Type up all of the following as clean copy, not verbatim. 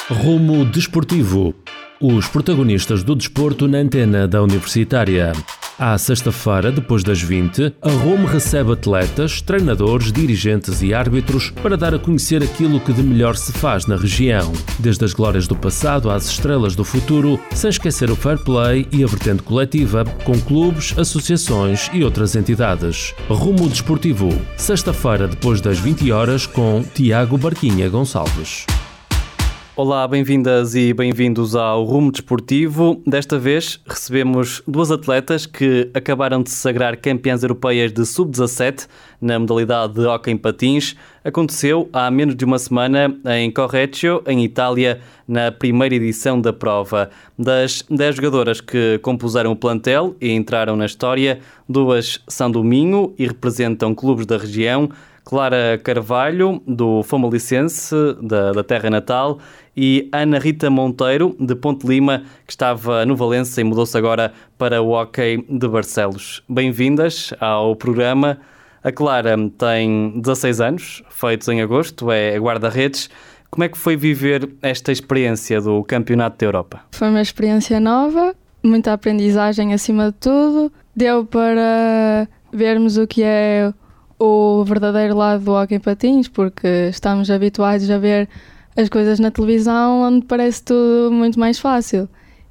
Rumo Desportivo. Os protagonistas do desporto na antena da Universitária. À sexta-feira, depois das 20, a Rumo recebe atletas, treinadores, dirigentes e árbitros para dar a conhecer aquilo que de melhor se faz na região. Desde as glórias do passado às estrelas do futuro, sem esquecer o fair play e a vertente coletiva, com clubes, associações e outras entidades. Rumo Desportivo. Sexta-feira, depois das 20 horas, com Tiago Barquinha Gonçalves. Olá, bem-vindas e bem-vindos ao Rumo Desportivo. Desta vez recebemos duas atletas que acabaram de se sagrar campeãs europeias de sub-17 na modalidade de hóquei em patins. Aconteceu há menos de uma semana em Correggio, em Itália, na primeira edição da prova. Das 10 jogadoras que compuseram o plantel e entraram na história, duas são do Minho e representam clubes da região. Clara Carvalho, do Famaliccense, da terra natal, e Ana Rita Monteiro, de Ponte Lima, que estava no Valença e mudou-se agora para o hóquei de Barcelos. Bem-vindas ao programa. A Clara tem 16 anos, feitos em agosto, é guarda-redes. Como é que foi viver esta experiência do Campeonato da Europa? Foi uma experiência nova, muita aprendizagem acima de tudo. Deu para vermos o que é o verdadeiro lado do hóquei em patins, porque estamos habituados a ver as coisas na televisão onde parece tudo muito mais fácil.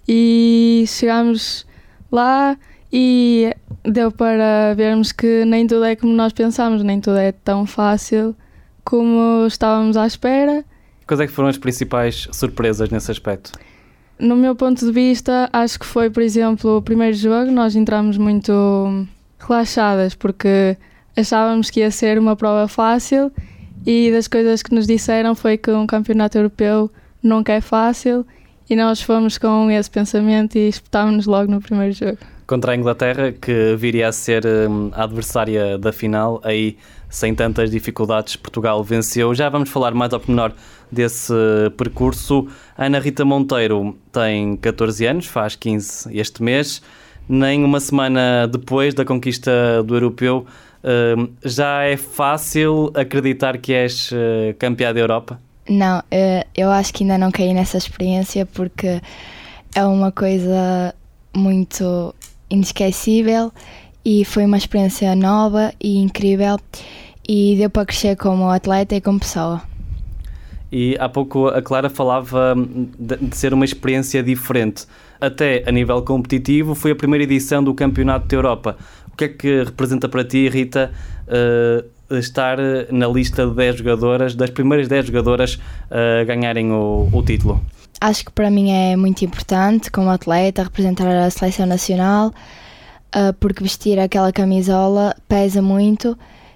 E chegámos lá e deu para vermos que nem tudo é como nós pensámos, nem tudo é tão fácil como estávamos à espera. Quais é que foram as principais surpresas nesse aspecto? No meu ponto de vista, acho que foi, por exemplo, o primeiro jogo. Nós entramos muito relaxadas, porque achávamos que ia ser uma prova fácil e das coisas que nos disseram foi que um campeonato europeu nunca é fácil e nós fomos com esse pensamento e espetámos-nos logo no primeiro jogo. Contra a Inglaterra, que viria a ser a adversária da final, aí sem tantas dificuldades Portugal venceu. Já vamos falar mais ao pormenor desse percurso. Ana Rita Monteiro tem 14 anos, faz 15 este mês. Nem uma semana depois da conquista do europeu, já é fácil acreditar que és campeã da Europa? Não, eu acho que ainda não caí nessa experiência porque é uma coisa muito inesquecível e foi uma experiência nova e incrível e deu para crescer como atleta e como pessoa. E há pouco a Clara falava de ser uma experiência diferente. Até a nível competitivo foi a primeira edição do Campeonato da Europa. O que é que representa para ti, Rita, estar na lista de 10 jogadoras, das primeiras 10 jogadoras a ganharem o título? Acho que para mim é muito importante, como atleta, representar a seleção nacional, porque vestir aquela camisola pesa muito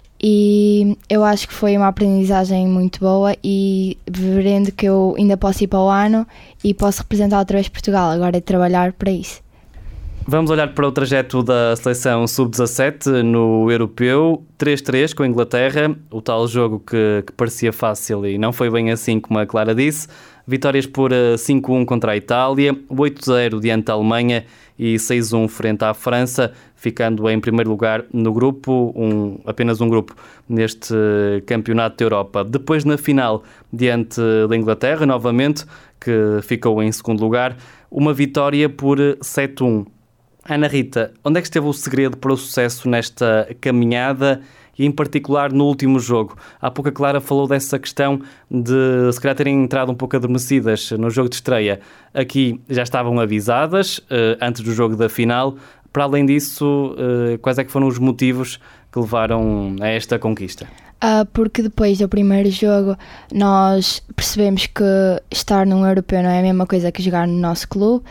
e eu acho que foi uma aprendizagem muito boa e verendo que eu ainda posso ir para o ano e posso representar outra vez Portugal, agora é trabalhar para isso. Vamos olhar para o trajeto da seleção sub-17 no europeu, 3-3 com a Inglaterra, o tal jogo que parecia fácil e não foi bem assim como a Clara disse. Vitórias por 5-1 contra a Itália, 8-0 diante da Alemanha e 6-1 frente à França, ficando em primeiro lugar no grupo, apenas um grupo neste Campeonato da Europa. Depois na final, diante da Inglaterra, novamente, que ficou em segundo lugar, uma vitória por 7-1. Ana Rita, onde é que esteve o segredo para o sucesso nesta caminhada e em particular no último jogo? Há pouco a Clara falou dessa questão de se calhar terem entrado um pouco adormecidas no jogo de estreia. Aqui já estavam avisadas antes do jogo da final. Para além disso, quais é que foram os motivos que levaram a esta conquista? Porque depois do primeiro jogo nós percebemos que estar num europeu não é a mesma coisa que jogar no nosso clube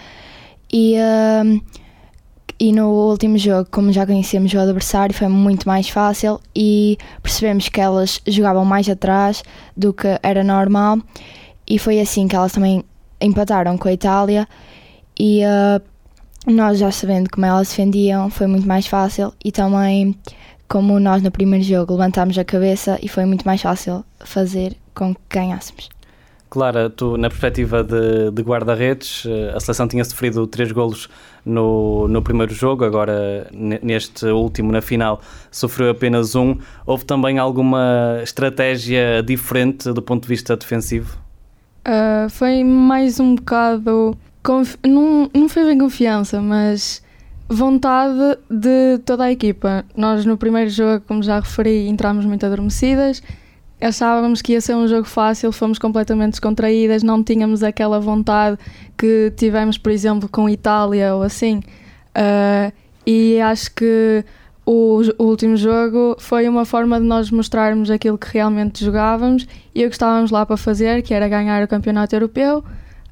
e no último jogo, como já conhecíamos o adversário, foi muito mais fácil e percebemos que elas jogavam mais atrás do que era normal e foi assim que elas também empataram com a Itália e nós já sabendo como elas defendiam foi muito mais fácil e também como nós no primeiro jogo levantámos a cabeça e foi muito mais fácil fazer com que ganhássemos. Clara, tu na perspectiva de guarda-redes, a seleção tinha sofrido 3 golos no primeiro jogo, agora neste último, na final, sofreu apenas 1. Houve também alguma estratégia diferente do ponto de vista defensivo? Foi mais um bocado... Não foi bem confiança, mas vontade de toda a equipa. Nós no primeiro jogo, como já referi, entramos muito adormecidas. Achávamos que ia ser um jogo fácil, fomos completamente descontraídas, não tínhamos aquela vontade que tivemos, por exemplo, com Itália ou assim. E acho que o último jogo foi uma forma de nós mostrarmos aquilo que realmente jogávamos e o que estávamos lá para fazer, que era ganhar o campeonato europeu.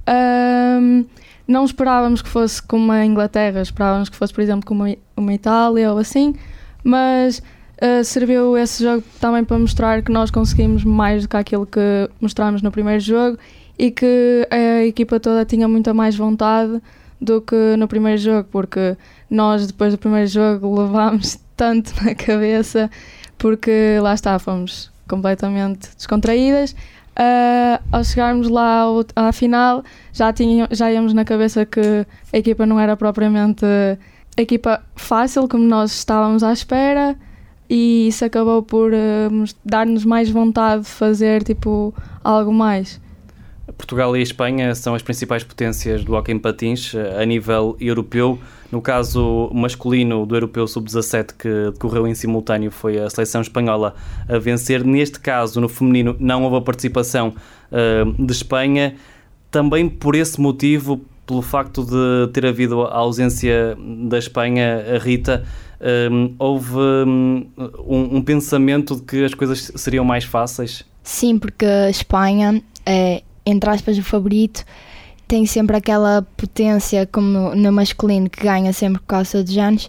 Não esperávamos que fosse como a Inglaterra, esperávamos que fosse, por exemplo, como uma Itália ou assim, mas serviu esse jogo também para mostrar que nós conseguimos mais do que aquilo que mostrámos no primeiro jogo e que a equipa toda tinha muita mais vontade do que no primeiro jogo, porque nós depois do primeiro jogo levámos tanto na cabeça, porque lá está, fomos completamente descontraídas. Ao chegarmos lá à final já íamos na cabeça que a equipa não era propriamente a equipa fácil como nós estávamos à espera, e isso acabou por dar-nos mais vontade de fazer algo mais. Portugal e a Espanha são as principais potências do hóquei em patins a nível europeu. No caso masculino do Europeu Sub-17, que decorreu em simultâneo, foi a seleção espanhola a vencer. Neste caso, no feminino, não houve a participação de Espanha. Também por esse motivo, pelo facto de ter havido a ausência da Espanha, a Rita, houve um pensamento de que as coisas seriam mais fáceis? Sim, porque a Espanha é, entre aspas, o favorito, tem sempre aquela potência como no masculino, que ganha sempre por causa dos anos,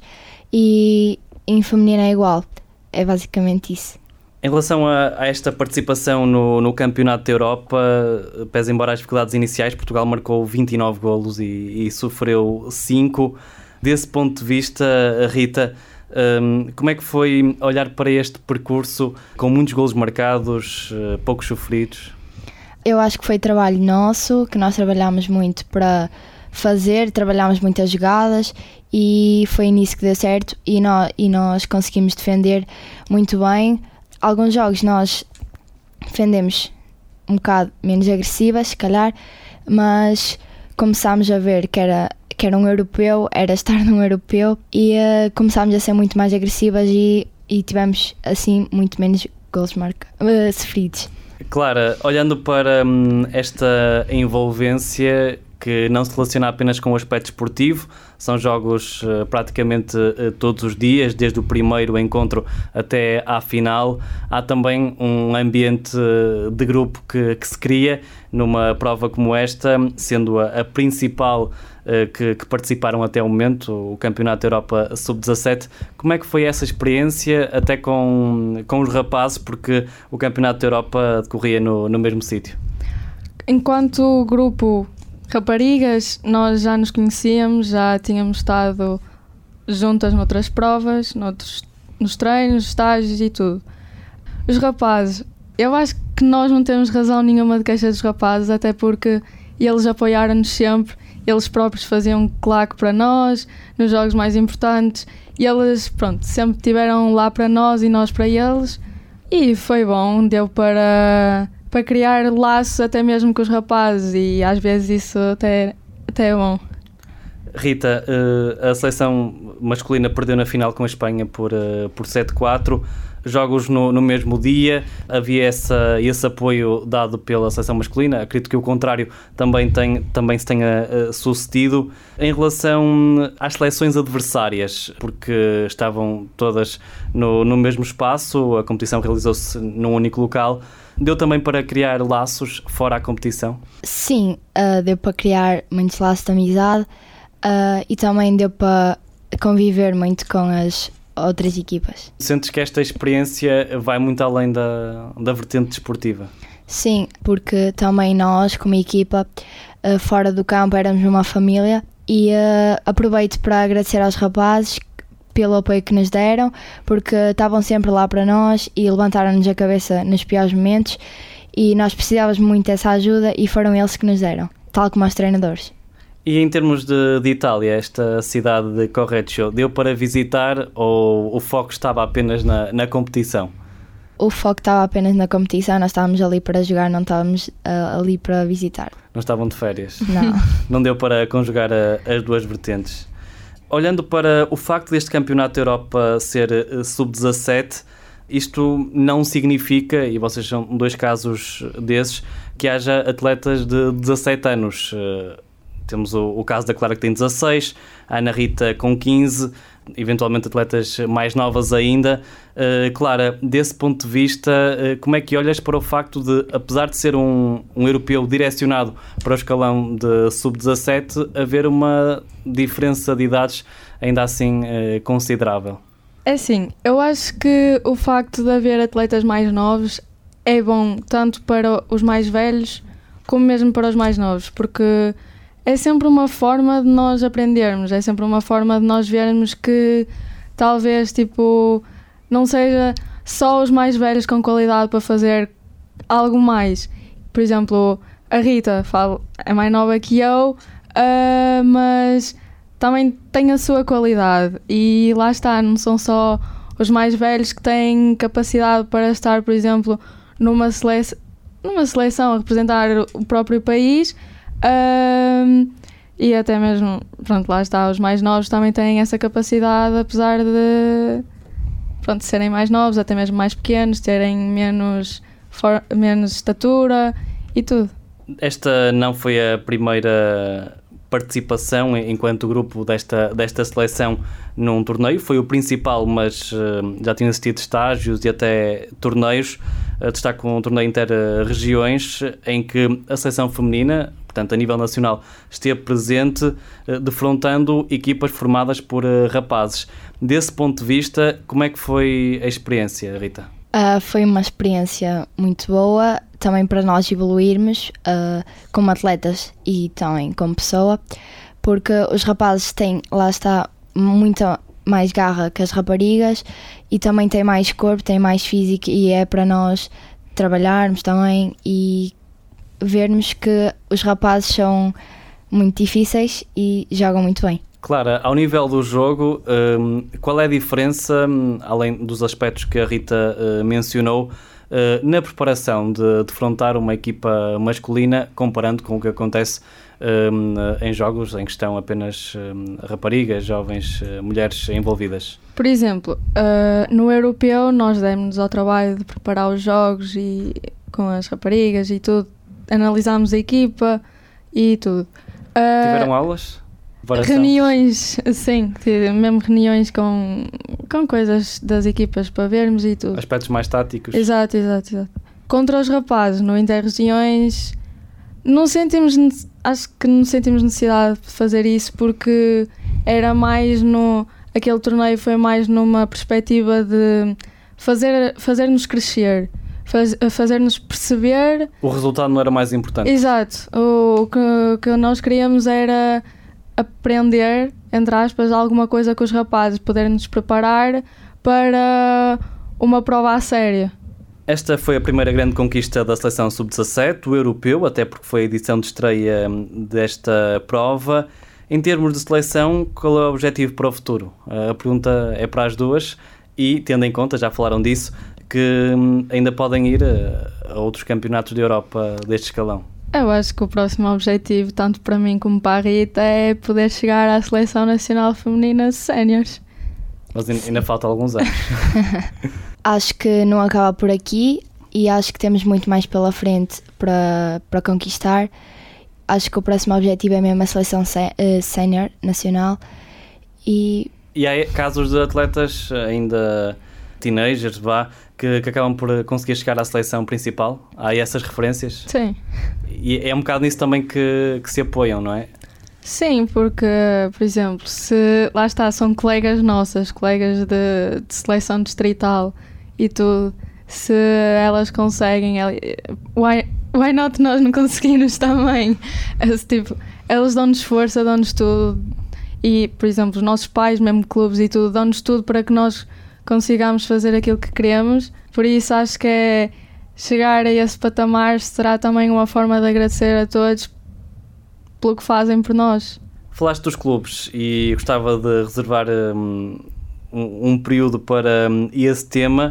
e em feminino é igual. É basicamente isso. Em relação a esta participação no Campeonato da Europa, pese embora as dificuldades iniciais, Portugal marcou 29 golos e sofreu 5. Desse ponto de vista, Rita, como é que foi olhar para este percurso com muitos golos marcados, poucos sofridos? Eu acho que foi trabalho nosso, que nós trabalhámos muito para fazer, trabalhámos muitas jogadas e foi nisso que deu certo e nós conseguimos defender muito bem. Alguns jogos nós defendemos um bocado menos agressivas, se calhar, mas começámos a ver que era um europeu, era estar num europeu e começámos a ser muito mais agressivas e tivemos assim muito menos golos sofridos. Clara, olhando para esta envolvência que não se relaciona apenas com o aspecto esportivo, são jogos praticamente todos os dias, desde o primeiro encontro até à final. Há também um ambiente de grupo que se cria numa prova como esta, sendo a principal que participaram até o momento, o Campeonato da Europa Sub-17. Como é que foi essa experiência, até com os rapazes, porque o Campeonato da Europa decorria no mesmo sítio? Enquanto grupo raparigas, nós já nos conhecíamos, já tínhamos estado juntas noutras provas, nos treinos, estágios e tudo. Os rapazes, eu acho que nós não temos razão nenhuma de queixa dos rapazes, até porque eles apoiaram-nos sempre, eles próprios faziam claque para nós, nos jogos mais importantes, e eles, sempre estiveram lá para nós e nós para eles, e foi bom, deu para criar laços até mesmo com os rapazes e às vezes isso até é bom. Rita, a seleção masculina perdeu na final com a Espanha por 7-4, jogos no mesmo dia, havia esse apoio dado pela seleção masculina, acredito que o contrário também se tenha sucedido. Em relação às seleções adversárias, porque estavam todas no mesmo espaço, a competição realizou-se num único local, deu também para criar laços fora a competição? Sim, deu para criar muitos laços de amizade e também deu para conviver muito com as outras equipas. Sentes que esta experiência vai muito além da vertente desportiva? Sim, porque também nós, como equipa, fora do campo éramos uma família e aproveito para agradecer aos rapazes pelo apoio que nos deram, porque estavam sempre lá para nós e levantaram-nos a cabeça nos piores momentos e nós precisávamos muito dessa ajuda e foram eles que nos deram, tal como os treinadores. E em termos de Itália, esta cidade de Correggio, deu para visitar ou o foco estava apenas na competição? o foco estava apenas na competição, nós estávamos ali para jogar, não estávamos ali para visitar. Não estavam de férias? Não. Não deu para conjugar as duas vertentes. Olhando para o facto deste Campeonato da Europa ser sub-17, isto não significa, e vocês são 2 casos desses, que haja atletas de 17 anos. Temos o caso da Clara, que tem 16, a Ana Rita com 15, eventualmente atletas mais novas ainda. Clara, desse ponto de vista, como é que olhas para o facto de, apesar de ser um europeu direcionado para o escalão de sub-17, haver uma diferença de idades ainda assim considerável? É assim, eu acho que o facto de haver atletas mais novos é bom tanto para os mais velhos como mesmo para os mais novos, porque é sempre uma forma de nós aprendermos, é sempre uma forma de nós vermos que talvez não seja só os mais velhos com qualidade para fazer algo mais. Por exemplo, a Rita é mais nova que eu, mas também tem a sua qualidade e lá está, não são só os mais velhos que têm capacidade para estar, por exemplo, numa seleção a representar o próprio país. E até mesmo, lá está, os mais novos também têm essa capacidade, apesar de serem mais novos, até mesmo mais pequenos, terem menos estatura e tudo. Esta não foi a primeira participação enquanto grupo desta seleção num torneio, foi o principal, mas já tinha assistido estágios e até torneios. Destaco um torneio inter-regiões em que a seleção feminina, portanto a nível nacional, esteve presente, defrontando equipas formadas por rapazes. Desse ponto de vista, como é que foi a experiência, Rita? Foi uma experiência muito boa, também para nós evoluirmos como atletas e também como pessoa, porque os rapazes têm, lá está, muita mais garra que as raparigas e também têm mais corpo, têm mais físico, e é para nós trabalharmos também e vermos que os rapazes são muito difíceis e jogam muito bem. Clara, ao nível do jogo, qual é a diferença, além dos aspectos que a Rita mencionou, na preparação de defrontar uma equipa masculina, comparando com o que acontece em jogos em que estão apenas raparigas, jovens, mulheres envolvidas? Por exemplo, no europeu nós demos-nos ao trabalho de preparar os jogos e com as raparigas e tudo, analisámos a equipa e tudo. Tiveram aulas? Reuniões, sim, mesmo reuniões com coisas das equipas para vermos e tudo. Aspectos mais táticos. Exato. Contra os rapazes, no Inter-Regiões, acho que não sentimos necessidade de fazer isso, porque era mais aquele torneio foi mais numa perspectiva de fazer-nos crescer, fazer-nos perceber. O resultado não era mais importante. Exato, o que nós queríamos era aprender, entre aspas, alguma coisa com os rapazes, poder-nos preparar para uma prova a sério. Esta foi a primeira grande conquista da seleção sub-17, o europeu, até porque foi a edição de estreia desta prova. Em termos de seleção, qual é o objetivo para o futuro? A pergunta é para as duas e, tendo em conta, já falaram disso, que ainda podem ir a outros campeonatos da Europa deste escalão. Eu acho que o próximo objetivo, tanto para mim como para a Rita, é poder chegar à Seleção Nacional Feminina Séniores. Mas ainda falta alguns anos. Acho que não acaba por aqui e acho que temos muito mais pela frente para conquistar. Acho que o próximo objetivo é mesmo a Seleção Sénior Nacional. E há casos de atletas ainda teenagers, que acabam por conseguir chegar à seleção principal? Há essas referências? Sim. E é um bocado nisso também que se apoiam, não é? Sim, porque, por exemplo, se lá está, são colegas nossas, colegas de seleção distrital e tudo, se elas conseguem, why not nós não conseguimos também? Tipo, elas dão-nos força, dão-nos tudo e, por exemplo, os nossos pais, mesmo clubes e tudo, dão-nos tudo para que nós consigamos fazer aquilo que queremos. Por isso acho que chegar a esse patamar será também uma forma de agradecer a todos pelo que fazem por nós. Falaste dos clubes e gostava de reservar um período para esse tema.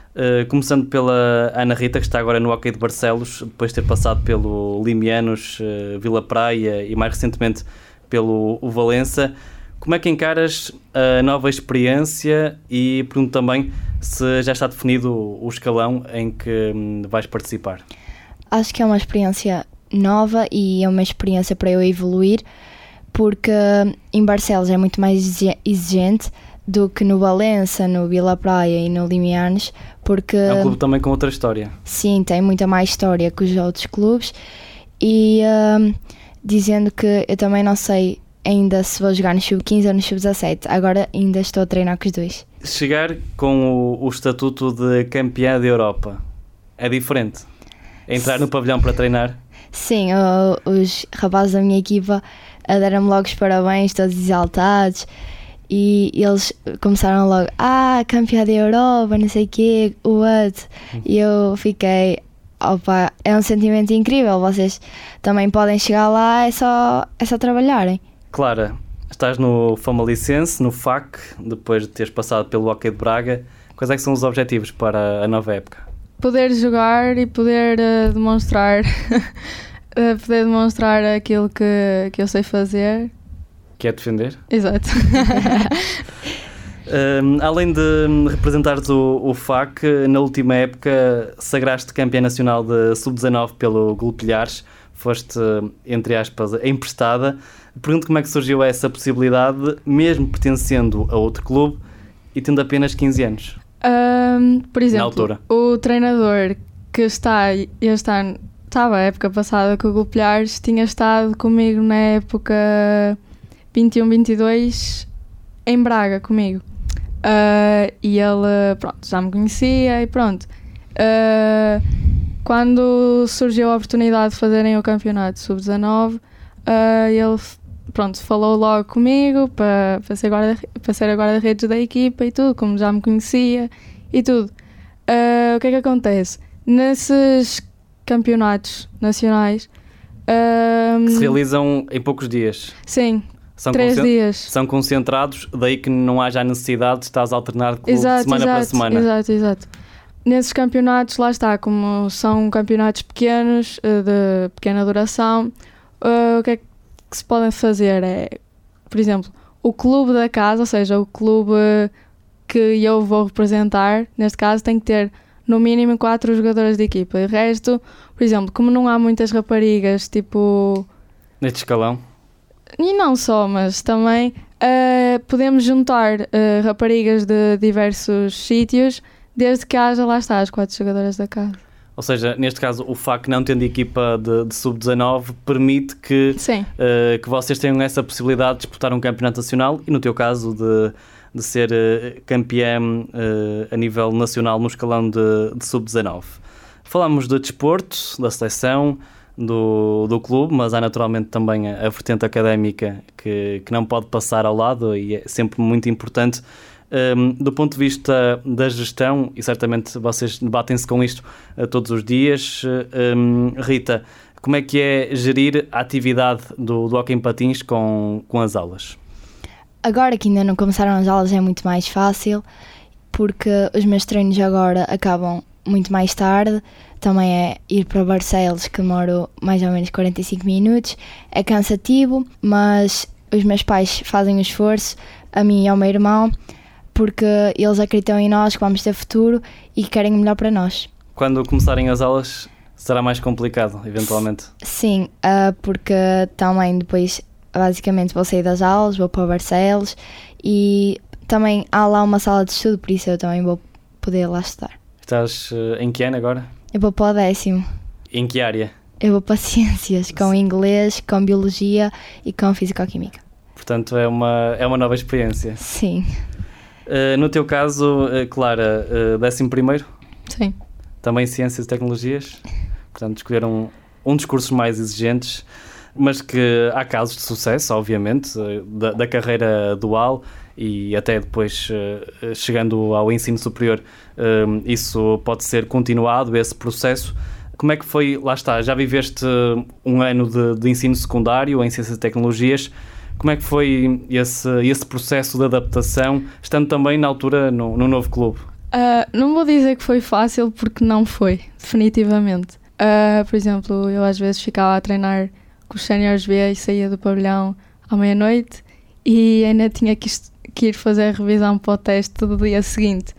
Começando pela Ana Rita, que está agora no Hockey de Barcelos, depois de ter passado pelo Limianos, Vila Praia e mais recentemente pelo Valença. Como é que encaras a nova experiência e pergunto também se já está definido o escalão em que vais participar? Acho que é uma experiência nova e é uma experiência para eu evoluir, porque em Barcelos é muito mais exigente do que no Valença, no Vila Praia e no Limianos, porque... É um clube também com outra história. Sim, tem muita mais história que os outros clubes e dizendo que eu também não sei ainda se vou jogar no Sub-15 ou no Sub-17, agora ainda estou a treinar com os dois. Chegar com o estatuto de campeã da Europa é diferente? Entrar no pavilhão para treinar? Sim, os rapazes da minha equipa deram-me logo os parabéns, todos exaltados. E eles começaram logo, campeã da Europa, não sei o quê, what? E eu fiquei, opa, é um sentimento incrível, vocês também podem chegar lá, é só trabalharem. Clara, estás no Famalicense, no FAC, depois de teres passado pelo Hockey de Braga. Quais é que são os objetivos para a nova época? Poder jogar e poder demonstrar, poder demonstrar aquilo que eu sei fazer. Que é defender? Exato. Além de representares o FAC, na última época sagraste campeã nacional de Sub-19 pelo Golpilhares, foste, entre aspas, emprestada. Pergunto como é que surgiu essa possibilidade, mesmo pertencendo a outro clube e tendo apenas 15 anos? Por exemplo, o treinador que está este ano, estava a época passada com o Golpilhares, tinha estado comigo na época 21-22 em Braga comigo. E ele, pronto, já me conhecia e pronto. Quando surgiu a oportunidade de fazerem o campeonato Sub-19, ele, pronto, falou logo comigo para ser a guarda-redes da equipa e tudo, como já me conhecia e tudo. O que é que acontece? Nesses campeonatos nacionais... que se realizam em poucos dias. Sim. 3 dias. São concentrados, daí que não haja a necessidade de estás a alternar de clube semana para semana. Exato. Nesses campeonatos, lá está, como são campeonatos pequenos, de pequena duração, o que é que se podem fazer é, por exemplo, o clube da casa, ou seja, o clube que eu vou representar, neste caso, tem que ter no mínimo 4 jogadoras de equipa. E o resto, por exemplo, como não há muitas raparigas, tipo... Neste escalão? E não só, mas também podemos juntar raparigas de diversos sítios, desde que haja, lá está, as 4 jogadoras da casa. Ou seja, neste caso, o FAC não tendo equipa de Sub-19 permite que vocês tenham essa possibilidade de disputar um campeonato nacional e, no teu caso, de ser campeã a nível nacional no escalão de Sub-19. Falámos de desporto, da seleção, do clube, mas há naturalmente também a vertente académica que não pode passar ao lado e é sempre muito importante. Do ponto de vista da gestão, e certamente vocês debatem-se com isto todos os dias, Rita, como é que é gerir a atividade do Hóquei em Patins com as aulas? Agora que ainda não começaram as aulas é muito mais fácil, porque os meus treinos agora acabam muito mais tarde. Também é ir para Barcelos, que demoro mais ou menos 45 minutos. É cansativo, mas os meus pais fazem o esforço, a mim e ao meu irmão, porque eles acreditam em nós, que vamos ter futuro e querem o melhor para nós. Quando começarem as aulas, será mais complicado, eventualmente? Sim, porque também depois, basicamente, vou sair das aulas, vou para Barcelos e também há lá uma sala de estudo, por isso eu também vou poder lá estudar. Estás em que ano agora? Eu vou para o 10º. Em que área? Eu vou para ciências, com inglês, com biologia e com físico-química. Portanto, é uma nova experiência. Sim. No teu caso, Clara, 11º? Sim. Também Ciências e Tecnologias? Portanto, escolheram um dos cursos mais exigentes, mas que há casos de sucesso, obviamente, da carreira dual e até depois, chegando ao ensino superior, isso pode ser continuado, esse processo. Como é que foi, lá está, já viveste um ano de ensino secundário em Ciências e Tecnologias, como é que foi esse processo de adaptação, estando também na altura no novo clube? Não vou dizer que foi fácil, porque não foi, definitivamente. Por exemplo, eu às vezes ficava a treinar com os séniores B e saía do pavilhão à meia-noite e ainda tinha que ir fazer a revisão para o teste do dia seguinte.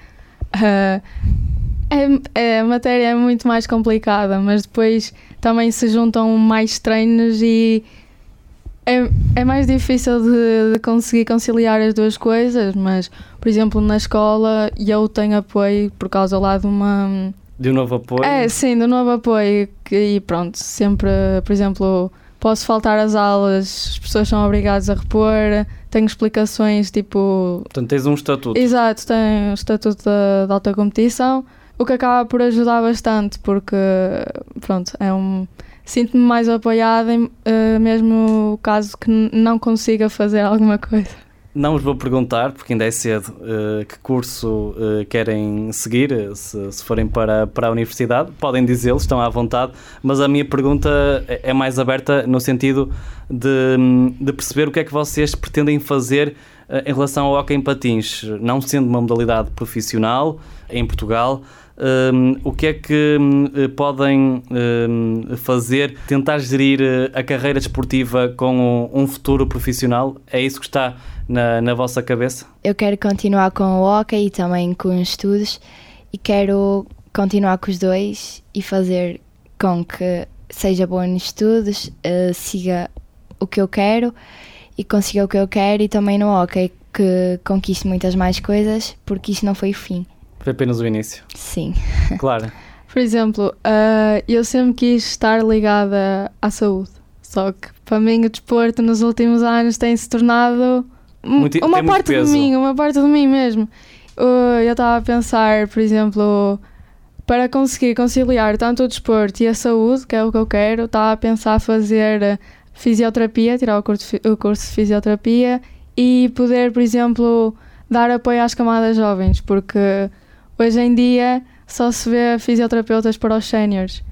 A matéria é muito mais complicada, mas depois também se juntam mais treinos e é mais difícil de conseguir conciliar as duas coisas, mas, por exemplo, na escola eu tenho apoio por causa lá de uma... De um novo apoio? Sim, de um novo apoio e pronto, sempre, por exemplo, posso faltar às aulas, as pessoas são obrigadas a repor, tenho explicações tipo... Portanto, tens um estatuto. Exato, tenho o estatuto de alta competição, o que acaba por ajudar bastante, porque, pronto, sinto-me mais apoiada, mesmo caso que não consiga fazer alguma coisa. Não vos vou perguntar, porque ainda é cedo, que curso querem seguir, se forem para a universidade. Podem dizê-lo, estão à vontade, mas a minha pergunta é mais aberta no sentido de perceber o que é que vocês pretendem fazer em relação ao hóquei em patins, não sendo uma modalidade profissional em Portugal. O que é que podem fazer, tentar gerir a carreira desportiva com um futuro profissional? É isso que está na vossa cabeça? Eu quero continuar com o hóquei e também com os estudos e quero continuar com os dois e fazer com que seja boa nos estudos, siga o que eu quero e consiga o que eu quero, e também no hóquei que conquiste muitas mais coisas, porque isto não foi o fim. Foi apenas o início? Sim. Claro. Por exemplo, eu sempre quis estar ligada à saúde, só que para mim o desporto nos últimos anos tem-se tornado uma parte de mim mesmo. Eu estava a pensar, por exemplo, para conseguir conciliar tanto o desporto e a saúde, que é o que eu quero, estava a pensar fazer fisioterapia, tirar o curso de fisioterapia e poder, por exemplo, dar apoio às camadas jovens, porque hoje em dia só se vê fisioterapeutas para os séniores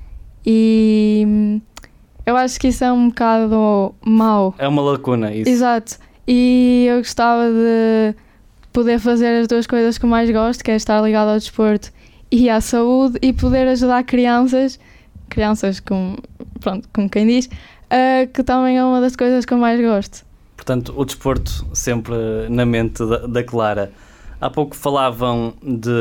e eu acho que isso é um bocado mau. É uma lacuna isso. Exato. E eu gostava de poder fazer as duas coisas que eu mais gosto, que é estar ligado ao desporto e à saúde, e poder ajudar crianças como quem diz, que também é uma das coisas que eu mais gosto. Portanto, o desporto sempre na mente da Clara. Há pouco falavam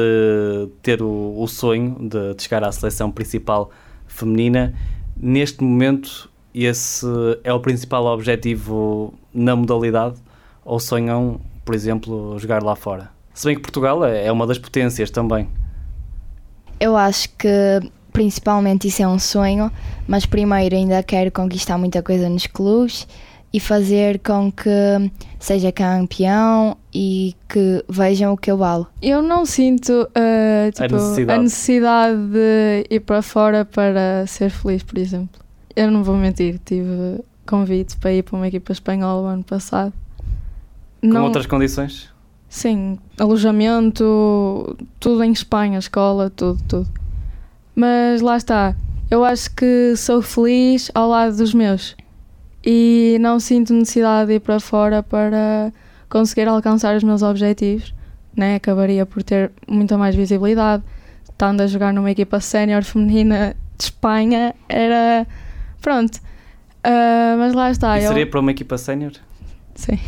de ter o sonho de chegar à seleção principal feminina. Neste momento, esse é o principal objetivo na modalidade? Ou sonham, por exemplo, jogar lá fora? Se bem que Portugal é uma das potências também. Eu acho que principalmente isso é um sonho, mas primeiro ainda quero conquistar muita coisa nos clubes e fazer com que seja campeão e que vejam o que eu valo. Eu não sinto a necessidade de ir para fora para ser feliz, por exemplo. Eu não vou mentir, tive convite para ir para uma equipa espanhola o ano passado. Com outras condições? Sim, alojamento, tudo em Espanha, escola, tudo. Mas lá está, eu acho que sou feliz ao lado dos meus e não sinto necessidade de ir para fora para conseguir alcançar os meus objetivos, né? Acabaria por ter muita mais visibilidade. Estando a jogar numa equipa sénior feminina de Espanha, era... Pronto. Mas lá está. E seria para uma equipa sénior? Sim.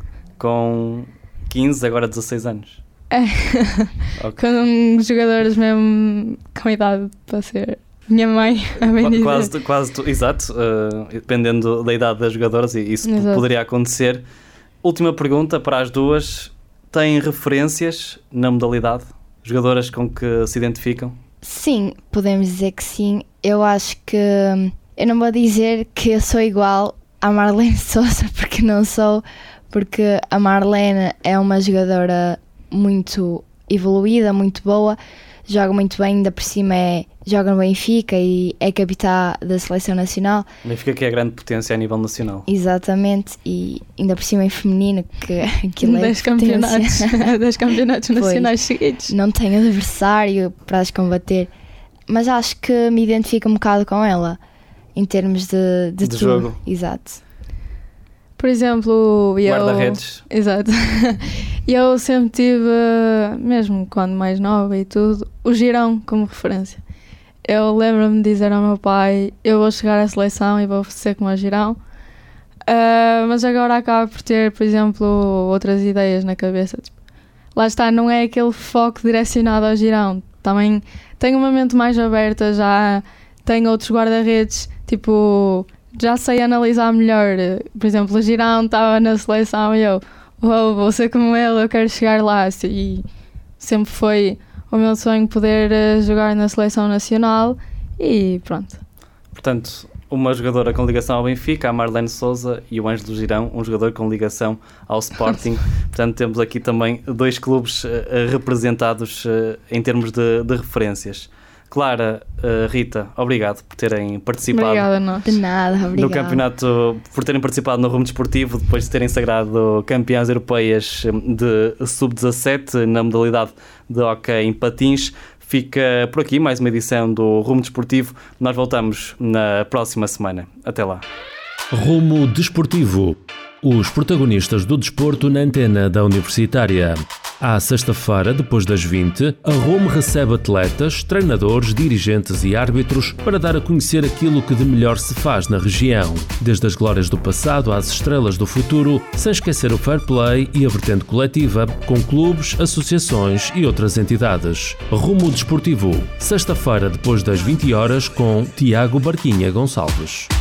Com 15, agora 16 anos? É. Okay. Com jogadores mesmo com idade para ser minha mãe, a bem dizer. Quase, exato. Dependendo da idade das jogadoras, e isso poderia acontecer. Última pergunta para as duas. Têm referências na modalidade? Jogadoras com que se identificam? Sim, podemos dizer que sim. Eu acho que... Eu não vou dizer que eu sou igual à Marlene Sousa, porque não sou, porque a Marlene é uma jogadora muito evoluída, muito boa, joga muito bem, ainda por cima joga no Benfica e é capitã da seleção nacional. Benfica que é a grande potência a nível nacional. Exatamente, e ainda por cima em feminino, que aquilo é 10 campeonatos nacionais seguidos. Não tenho adversário para as combater, mas acho que me identifico um bocado com ela, em termos de tudo. Jogo. Exato. Por exemplo, Guarda-redes. Exato. Eu sempre tive, mesmo quando mais nova e tudo, o Girão como referência. Eu lembro-me de dizer ao meu pai, eu vou chegar à seleção e vou ser como a Girão. Mas agora acabo por ter, por exemplo, outras ideias na cabeça. Tipo, lá está, não é aquele foco direcionado ao Girão. Também tenho uma mente mais aberta, já tenho outros guarda-redes, tipo, já sei analisar melhor. Por exemplo, o Girão estava na seleção e eu, vou ser como ele, eu quero chegar lá. E sempre foi o meu sonho poder jogar na seleção nacional e pronto. Portanto, uma jogadora com ligação ao Benfica, a Marlene Souza, e o Ângelo Girão, um jogador com ligação ao Sporting. Portanto, temos aqui também 2 clubes representados em termos de referências. Clara, Rita, obrigado por terem participado. Obrigada a nós. De nada, obrigada. No campeonato, por terem participado no rumo desportivo, depois de terem sagrado campeãs europeias de sub-17 na modalidade de hóquei em patins. Fica por aqui mais uma edição do Rumo Desportivo. Nós voltamos na próxima semana. Até lá. Rumo Desportivo. Os protagonistas do desporto na antena da Universitária. À sexta-feira, depois das 20, a Rumo recebe atletas, treinadores, dirigentes e árbitros para dar a conhecer aquilo que de melhor se faz na região. Desde as glórias do passado às estrelas do futuro, sem esquecer o fair play e a vertente coletiva, com clubes, associações e outras entidades. Rumo Desportivo, sexta-feira, depois das 20 horas, com Tiago Barquinha Gonçalves.